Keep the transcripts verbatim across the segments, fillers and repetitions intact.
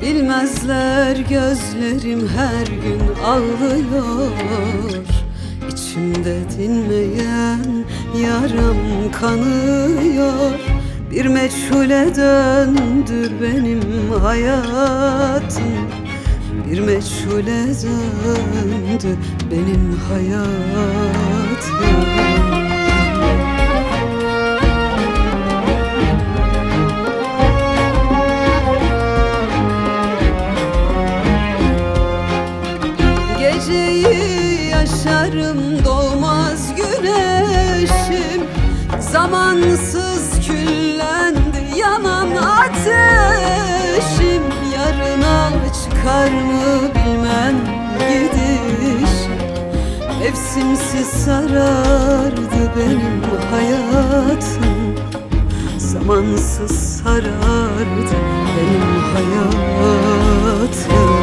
Bilmezler gözlerim her gün ağlıyor. İçimde dinmeyen yaram kanıyor. Bir meçhule döndü benim hayatım. Bir meçhule döndü benim hayatım. Geceyi yaşarım, doğmaz güneşim. Zamansız küllendi yanan ateşim. Yarına çıkar mı bilmem gidiş. Mevsimsiz sarardı benim hayatım. Zamansız sarardı benim hayatım.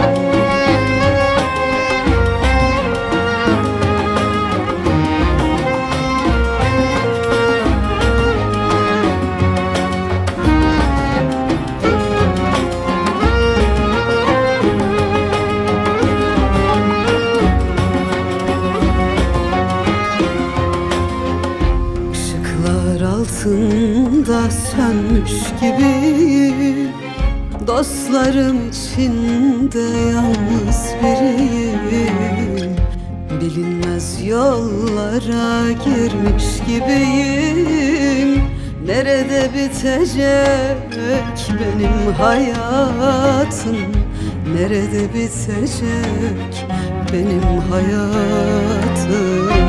Altında sönmüş gibiyim. Dostlarım içinde yalnız biriyim. Bilinmez yollara girmiş gibiyim. Nerede bitecek benim hayatım? Nerede bitecek benim hayatım?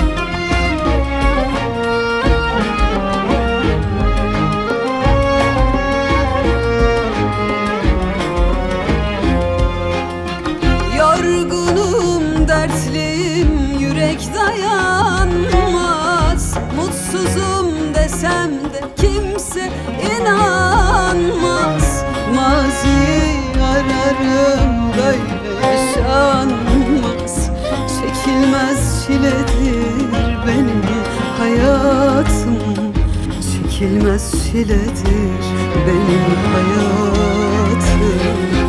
Yorgunum, dertliyim, yürek dayanmaz. Mutsuzum desem de kimse inanmaz. Maziyi ararım, böyle yaşanmaz. Çekilmez çiledir benim hayatım. Çekilmez çiledir benim hayatım.